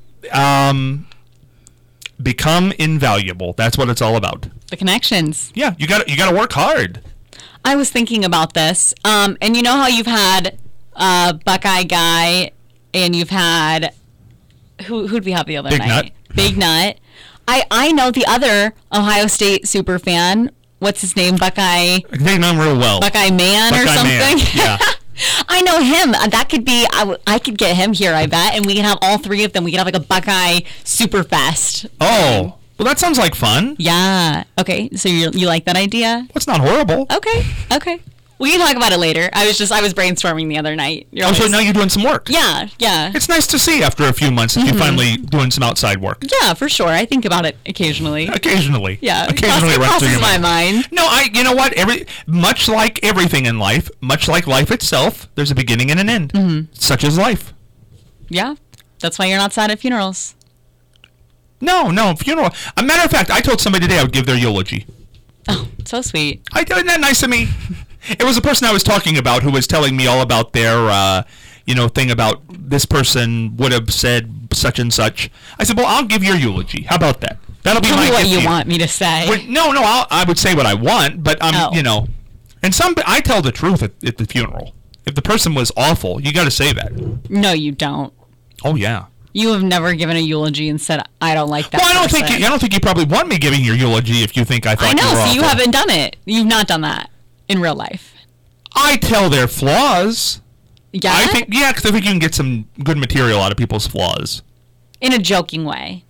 Become invaluable. That's what it's all about.
The connections.
Yeah, you got to work hard.
I was thinking about this. And you know how you've had Buckeye Guy and you've had... Who'd we have the other
Big
night?
Nut.
Big Nut. I know the other Ohio State super fan. What's his name? Buckeye.
They know him real well.
Buckeye Man or something.
Man. Yeah.
I know him. That could be. I could get him here. I bet, and we can have all three of them. We can have like a Buckeye Super Fest.
Oh, well, that sounds like fun.
Yeah. Okay. So you like that idea?
Well, it's not horrible.
Okay. We can talk about it later. I was brainstorming the other night.
So now you're doing some work.
Yeah.
It's nice to see after a few months that you're finally doing some outside work.
Yeah, for sure. I think about it occasionally.
Yeah.
Occasionally crosses my mind.
No, you know what? Much like everything in life, much like life itself, there's a beginning and an end. Mm-hmm. Such is life.
Yeah. That's why you're not sad at funerals.
No, funeral. A matter of fact, I told somebody today I would give their eulogy.
Oh, so sweet.
Isn't that nice of me? It was a person I was talking about who was telling me all about their, thing about this person would have said such and such. I said, well, I'll give your eulogy. How about that? That'll be my gift.
Tell me what you want me to say.
I would say what I want, but and I tell the truth at the funeral. If the person was awful, you got to say that.
No, you don't.
Oh yeah.
You have never given a eulogy and said, I don't like that person.
I don't think you probably want me giving your eulogy if you think I thought you were awful.
So you haven't done it. You've not done that in real life.
I tell their flaws.
Yeah?
Because I think you can get some good material out of people's flaws.
In a joking way.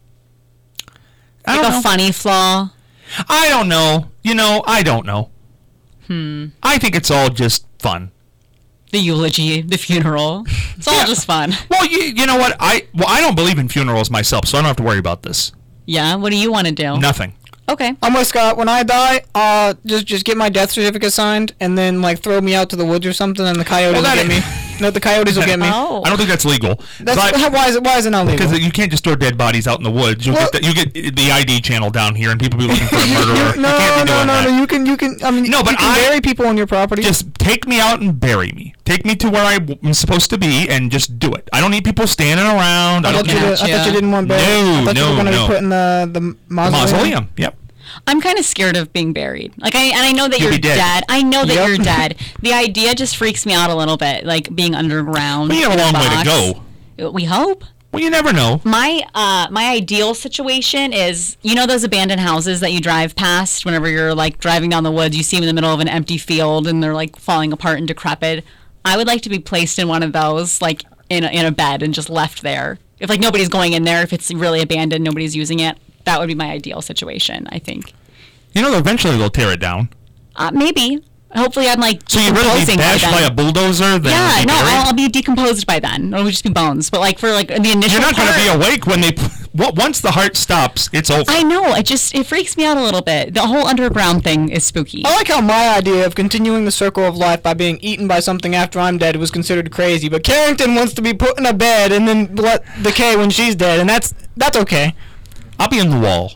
I don't know.
Funny flaw.
I don't know. I don't know. I think it's all just fun.
The eulogy, the funeral. It's all just fun.
Well, you know what? I don't believe in funerals myself, so I don't have to worry about this.
Yeah? What do you want to do?
Nothing.
Okay.
I'm with Scott. When I die, just get my death certificate signed, and then throw me out to the woods or something, and the coyotes will get me. No, the coyotes will get me.
Oh.
I don't think that's legal.
Why is it not legal?
Because you can't just throw dead bodies out in the woods. You get the ID channel down here, and people be looking for a murderer.
No. You can. I mean, you can bury people on your property.
Just take me out and bury me. Take me to where I'm supposed to be, and just do it. I don't need people standing around.
I thought you didn't want buried.
No.
I thought you were going to be put in the mausoleum.
Yep.
I'm kind of scared of being buried. I know that you're dead. I know that you're dead. The idea just freaks me out a little bit, like being underground.
We have a long way to
go. We hope.
Well, you never know.
My ideal situation is, those abandoned houses that you drive past whenever you're driving down the woods. You see them in the middle of an empty field and they're falling apart and decrepit. I would like to be placed in one of those, in a bed and just left there. If nobody's going in there, if it's really abandoned, nobody's using it. That would be my ideal situation, I think.
Eventually they'll tear it down.
Maybe. Hopefully I'm
So you'd rather be bashed by a bulldozer than
I'll be decomposed by then. It'll just be bones. But for the initial
You're not going to be awake when once the heart stops, it's over.
I know. It freaks me out a little bit. The whole underground thing is spooky.
I like how my idea of continuing the circle of life by being eaten by something after I'm dead was considered crazy. But Carrington wants to be put in a bed and then let decay when she's dead, and that's okay.
I'll be in the wall.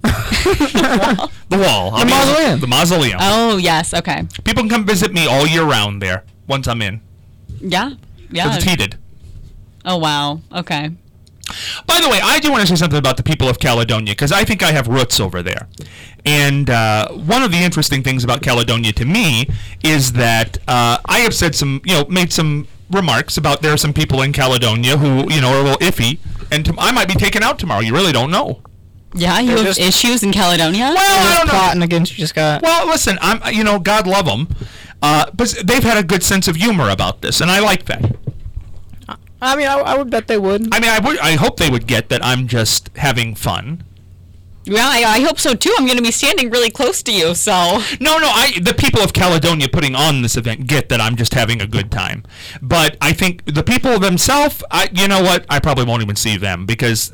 The wall.
The mausoleum.
The mausoleum.
Oh, yes. Okay.
People can come visit me all year round there once I'm in.
Yeah. Yeah.
Because it's heated.
Oh, wow. Okay.
By the way, I do want to say something about the people of Caledonia, because I think I have roots over there. And one of the interesting things about Caledonia to me is that I have said made some remarks about there are some people in Caledonia who, are a little iffy, and I might be taken out tomorrow. You really don't know.
Yeah, you have issues in Caledonia?
Well, I don't know.
Plotting against you, Scott.
Well, listen, God love them, but they've had a good sense of humor about this, and I like that.
I mean, I would bet they would.
I mean, I hope they would get that I'm just having fun.
Yeah, I hope so too. I'm going to be standing really close to you, so.
No, the people of Caledonia putting on this event get that I'm just having a good time. But I think the people themselves, you know what? I probably won't even see them because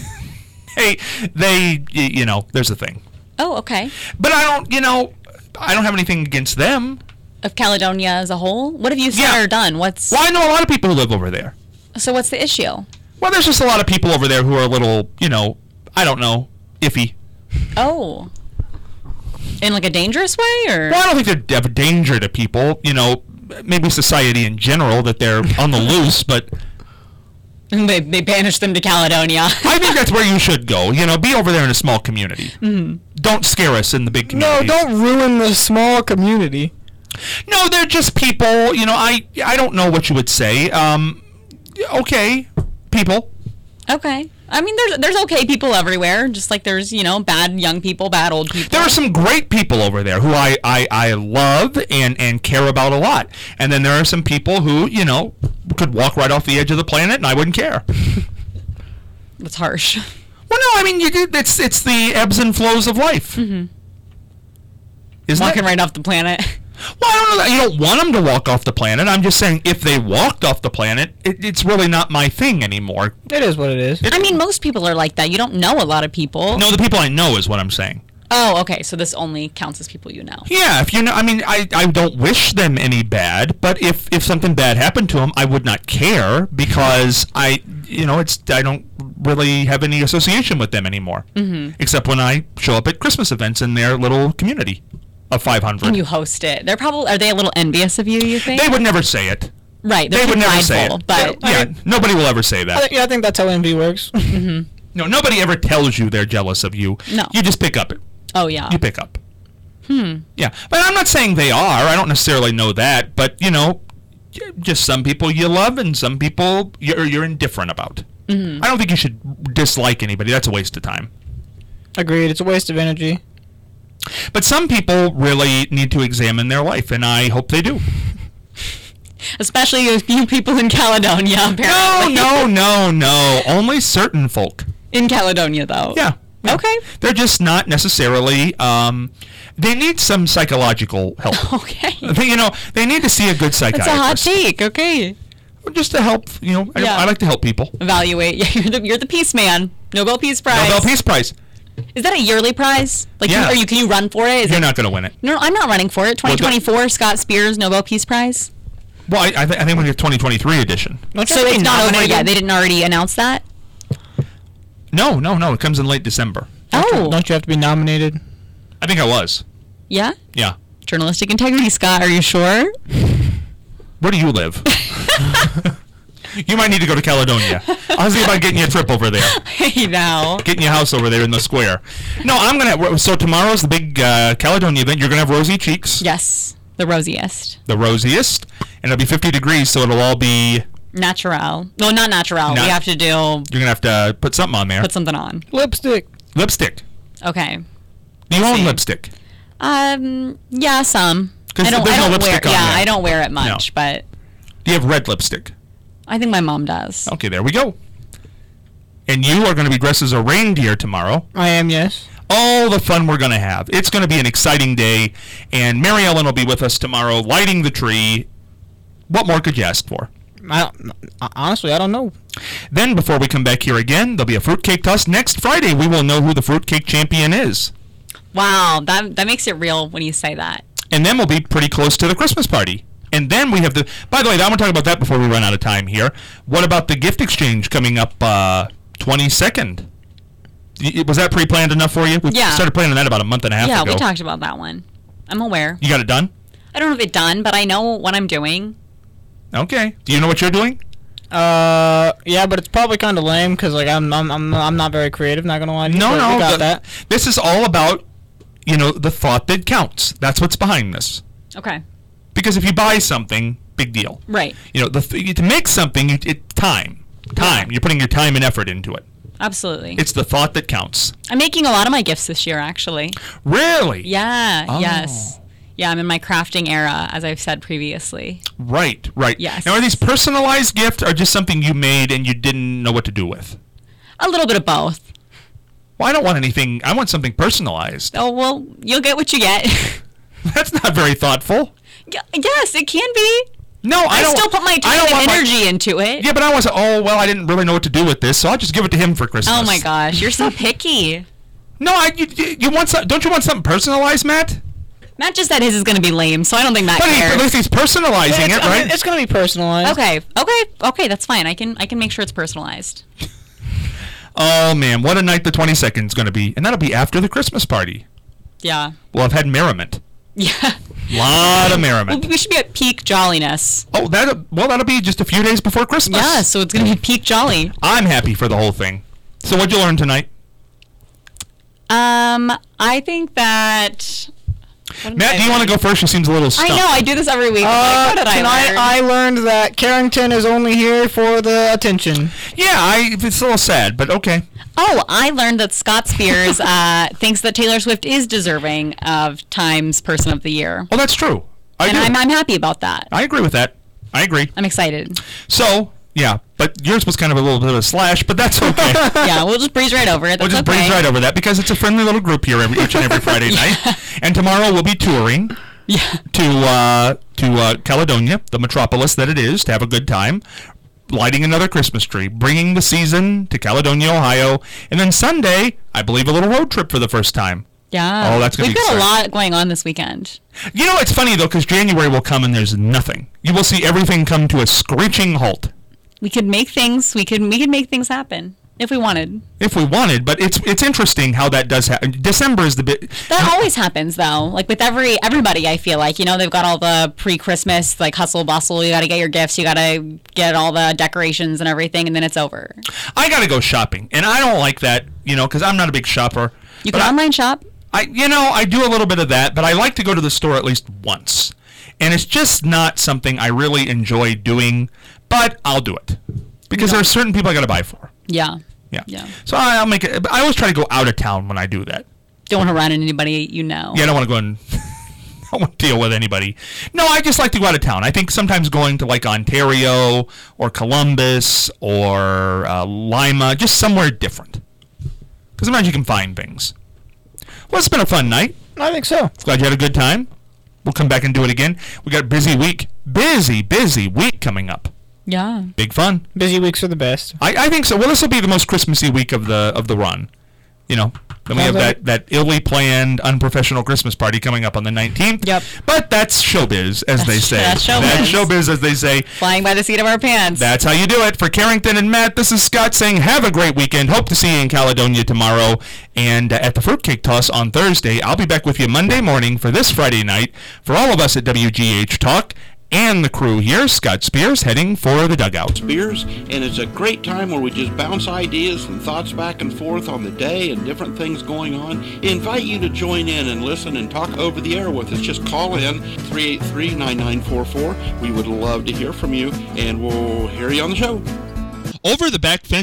they there's a thing.
Oh, okay.
But I don't have anything against them.
Of Caledonia as a whole? What have you said or done?
Well, I know a lot of people who live over there.
So what's the issue?
Well, there's just a lot of people over there who are a little, I don't know, iffy.
Oh. In like a dangerous way, or?
Well, I don't think they're a danger to people. Maybe society in general that they're on the loose, but
they banish them to Caledonia.
I think that's where you should go. Be over there in a small community. Mm-hmm. Don't scare us in the big community.
No, don't ruin the small community.
No, they're just people. I don't know what you would say. Okay, people.
Okay. I mean, there's okay people everywhere, just like there's, bad young people, bad old people.
There are some great people over there who I love and care about a lot. And then there are some people who, could walk right off the edge of the planet and I wouldn't care.
That's harsh.
Well, no, I mean, it's the ebbs and flows of life.
Mm-hmm.
Isn't
Walking
it?
right off the planet.
Well, I don't know. You don't want them to walk off the planet. I'm just saying if they walked off the planet, it's really not my thing anymore.
It is what it is.
I mean, most people are like that. You don't know a lot of people.
No, the people I know is what I'm saying.
Oh, okay. So this only counts as people you know.
Yeah, if I mean, I don't wish them any bad, but if something bad happened to them, I would not care because I don't really have any association with them anymore. Mm-hmm. Except when I show up at Christmas events in their little community of 500.
And you host it. Are they a little envious of you, you think?
They would never say it.
Right.
They would never say it.
But
nobody will ever say that.
I think that's how envy works.
Mm-hmm.
No, nobody ever tells you they're jealous of you.
No.
You just pick up it.
Oh, yeah.
You pick up. Yeah. But I'm not saying they are. I don't necessarily know that. But, just some people you love and some people you're indifferent about. Mm-hmm. I don't think you should dislike anybody. That's a waste of time.
Agreed. It's a waste of energy.
But some people really need to examine their life, and I hope they do.
Especially a few people in Caledonia, apparently.
No. Only certain folk.
In Caledonia, though.
Yeah.
Okay.
They're just not necessarily, they need some psychological help.
Okay.
They need to see a good psychiatrist.
That's a hot take, okay.
Just to help, I like to help people.
Evaluate. Yeah, you're the Peace Man. Nobel Peace Prize.
Nobel Peace Prize.
Is that a yearly prize? Like,
yeah.
Can you run for it?
You're not going to win it.
No, I'm not running for it. 2024 Scott Spears Nobel Peace Prize.
Well, I think we have 2023 edition.
So it's not over yet. They didn't already announce that?
No. It comes in late December.
Don't you have to be nominated?
I think I was.
Yeah?
Yeah.
Journalistic integrity, Scott. Are you sure?
Where do you live? You might need to go to Caledonia. I'll see about getting you a trip over there.
Hey, now.
Getting you a house over there in the square. No, I'm going to... So tomorrow's the big Caledonia event. You're going to have rosy cheeks.
Yes. The rosiest.
The rosiest. And it'll be 50 degrees, so it'll all be...
Natural. No, not natural. We have to do...
You're going to have to put something on there.
Put something on.
Lipstick.
Okay.
Do you own lipstick?
Yeah, some.
Because there's no lipstick on there.
Yeah, I don't wear it much, but...
Do you have red lipstick?
I think my mom does.
Okay, there we go. And you are going to be dressed as a reindeer tomorrow.
I am, yes.
All the fun we're going to have. It's going to be an exciting day, and Mary Ellen will be with us tomorrow lighting the tree. What more could you ask for?
Honestly, I don't know.
Then, before we come back here again, there'll be a fruitcake toss. Next Friday, we will know who the fruitcake champion is.
Wow, that makes it real when you say that.
And then we'll be pretty close to the Christmas party. And then we have the... By the way, I want to talk about that before we run out of time here. What about the gift exchange coming up 22nd? Was that pre-planned enough for you? We started planning that about a month and a half ago.
Yeah, we talked about that one. I'm aware.
You got it done?
I don't have it done, but I know what I'm doing.
Okay. Do you know what you're doing?
Yeah, but it's probably kind of lame because like I'm not very creative. Not gonna lie to you.
No.
We got that.
This is all about, the thought that counts. That's what's behind this.
Okay.
Because if you buy something, big deal.
Right.
To make something, it's time. Time. You're putting your time and effort into it.
Absolutely.
It's the thought that counts.
I'm making a lot of my gifts this year, actually.
Really?
Yeah.
Oh.
Yes. Yeah, I'm in my crafting era, as I've said previously.
Right.
Yes.
Now, are these personalized gifts or just something you made and you didn't know what to do with?
A little bit of both.
Well, I don't want anything. I want something personalized.
Oh, well, you'll get what you get.
That's not very thoughtful.
Yes, it can be.
No, I don't.
still put my time and energy into it.
Yeah, but I was, I didn't really know what to do with this, so I'll just give it to him for Christmas.
Oh, my gosh. You're so picky.
No, you want don't you want something personalized, Matt?
Matt just said his is going to be lame, so I don't think Matt cares.
At least he's personalizing it, right?
It's gonna be personalized.
Okay, that's fine. I can make sure it's personalized.
Oh, man, what a night the 22nd is going to be. And that'll be after the Christmas party.
Yeah.
We'll have had merriment.
Yeah.
Lot of merriment.
We should be at peak jolliness.
Oh, that'll be just a few days before Christmas.
Yeah, so it's going to be peak jolly.
I'm happy for the whole thing. So what'd you learn tonight?
I think that...
Matt, do you want to go first? She seems a little stumped.
I know, I do this every week. What did I learn?
I learned that Carrington is only here for the attention.
Yeah, it's a little sad, but okay.
Oh, I learned that Scott Spears thinks that Taylor Swift is deserving of Time's Person of the Year.
Well, that's true.
I'm happy about that.
I agree with that. I agree.
I'm excited.
So, yeah, but yours was kind of a little bit of a slash, but that's okay.
Yeah, we'll just breeze right over it.
We'll just breeze right over that because it's a friendly little group here each and every Friday night. And tomorrow we'll be touring to Caledonia, the metropolis that it is, to have a good time, lighting another Christmas tree, bringing the season to Caledonia, Ohio, and then Sunday, I believe, a little road trip for the first time.
Yeah.
Oh, that's going to be
exciting. We've got a lot going on this weekend.
It's funny, though, because January will come and there's nothing. You will see everything come to a screeching halt.
We could make things. We could make things happen if we wanted.
But it's interesting how that does happen. December is the bit.
That always happens though. Like with everybody, I feel like they've got all the pre-Christmas like hustle bustle. You got to get your gifts. You got to get all the decorations and everything, and then it's over.
I got to go shopping, and I don't like that. Because I'm not a big shopper.
You can online shop.
I do a little bit of that, but I like to go to the store at least once. And it's just not something I really enjoy doing, but I'll do it. Because there are certain people I got to buy for.
Yeah.
So I'll make it. But I always try to go out of town when I do that.
Don't want to run into anybody you know.
Yeah, I don't want to go and I don't want to deal with anybody. No, I just like to go out of town. I think sometimes going to like Ontario or Columbus or Lima, just somewhere different. Because sometimes you can find things. Well, it's been a fun night.
I think so.
Glad you had a good time. We'll come back and do it again. We got a busy week. Busy week coming up.
Yeah.
Big fun.
Busy weeks are the best.
I think so. Well, this will be the most Christmassy week of the run. Then we have that illy planned, unprofessional Christmas party coming up on the 19th.
Yep.
But that's showbiz, as they say.
That's showbiz.
That's showbiz, as they say.
Flying by the seat of our pants.
That's how you do it. For Carrington and Matt, this is Scott saying have a great weekend. Hope to see you in Caledonia tomorrow and at the Fruitcake Toss on Thursday. I'll be back with you Monday morning for this Friday night. For all of us at WGH Talk and the crew here, Scott Spears heading for the dugout.
Spears, and it's a great time where we just bounce ideas and thoughts back and forth on the day and different things going on. Invite you to join in and listen and talk over the air with us. Just call in 383-9944. We would love to hear from you, and we'll hear you on the show.
Over the Back Fence